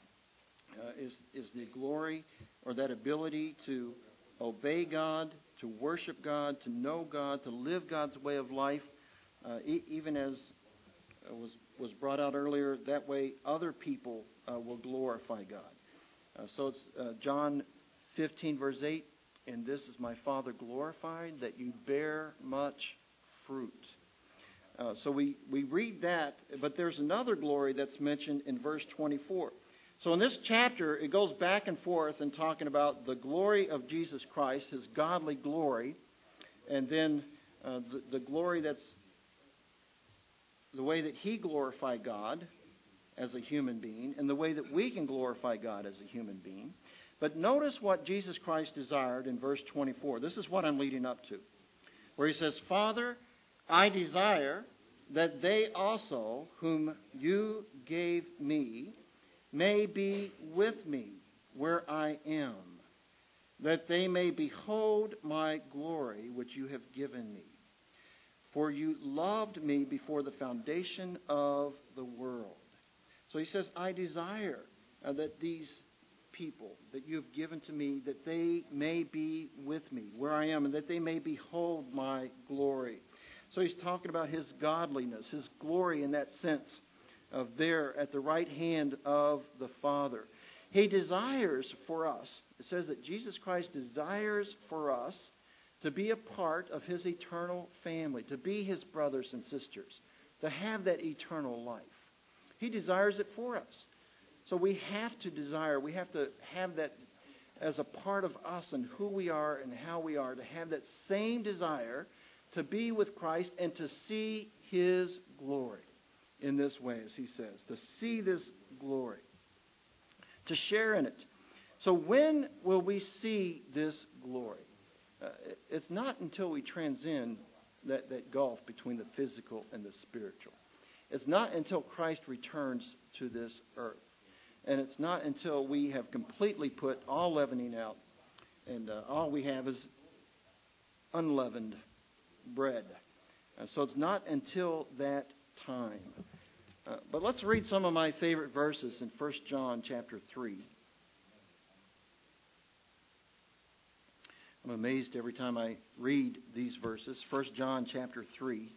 is the glory or that ability to obey God, to worship God, to know God, to live God's way of life, even as was brought out earlier, that way other people will glorify God. So it's John 15, verse 8, "And this is my Father glorified, that you bear much fruit." So we read that, but there's another glory that's mentioned in verse 24. So in this chapter, it goes back and forth in talking about the glory of Jesus Christ, his godly glory, and then the glory that's the way that he glorified God as a human being, and the way that we can glorify God as a human being. But notice what Jesus Christ desired in verse 24. This is what I'm leading up to, where he says, "Father, I desire that they also, whom you gave me, may be with me where I am, that they may behold my glory which you have given me. For you loved me before the foundation of the world." So he says, I desire that these people that you have given to me, that they may be with me where I am, and that they may behold my glory. So he's talking about his godliness, his glory in that sense. there at the right hand of the Father. He desires for us, it says that Jesus Christ desires for us to be a part of His eternal family, to be His brothers and sisters, to have that eternal life. He desires it for us. So we have to desire, we have to have that as a part of us and who we are and how we are, to have that same desire to be with Christ and to see His glory in this way, as he says, to see this glory, to share in it. So when will we see this glory? It's not until we transcend that gulf between the physical and the spiritual. It's not until Christ returns to this earth. And it's not until we have completely put all leavening out and all we have is unleavened bread. So it's not until that time. But let's read some of my favorite verses in 1 John chapter 3. I'm amazed every time I read these verses. 1 John chapter 3.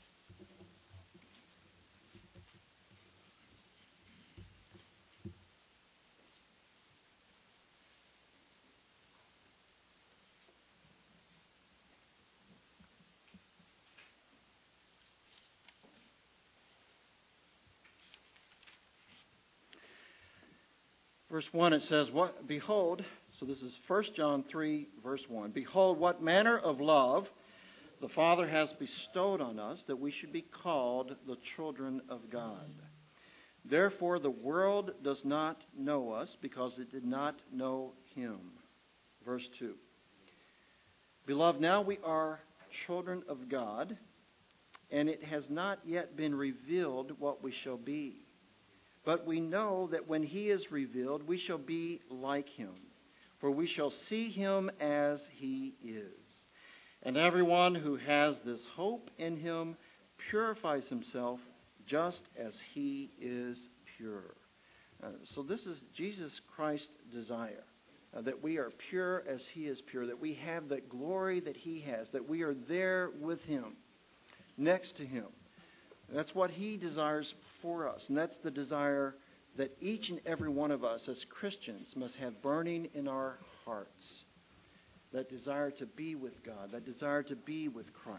Verse 1, it says, Behold, so this is 1 John 3, verse 1. Behold, what manner of love the Father has bestowed on us, that we should be called the children of God. Therefore, the world does not know us, because it did not know Him. Verse 2. Beloved, now we are children of God, and it has not yet been revealed what we shall be. But we know that when He is revealed, we shall be like Him, for we shall see Him as He is. And everyone who has this hope in Him purifies himself just as He is pure. So this is Jesus Christ's desire, that we are pure as He is pure, that we have that glory that He has, that we are there with Him, next to Him. That's what He desires for us. And that's the desire that each and every one of us as Christians must have burning in our hearts. That desire to be with God. That desire to be with Christ.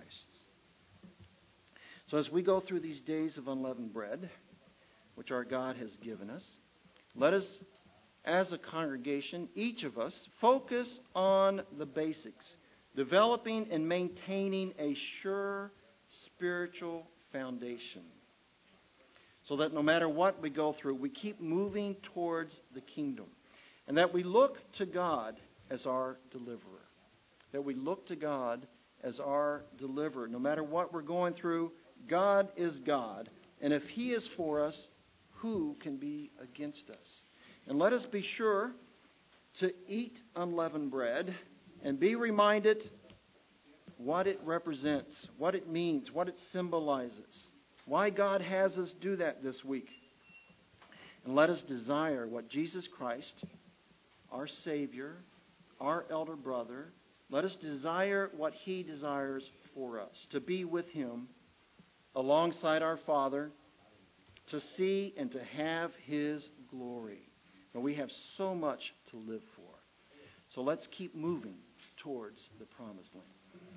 So as we go through these days of unleavened bread, which our God has given us, let us, as a congregation, each of us, focus on the basics. Developing and maintaining a sure spiritual foundation, so that no matter what we go through, we keep moving towards the kingdom, and that we look to God as our deliverer. That we look to God as our deliverer. No matter what we're going through, God is God, and if He is for us, who can be against us? And let us be sure to eat unleavened bread and be reminded what it represents, what it means, what it symbolizes, why God has us do that this week. And let us desire what Jesus Christ, our Savior, our elder brother, let us desire what He desires for us, to be with Him alongside our Father, to see and to have His glory. And we have so much to live for. So let's keep moving towards the promised land.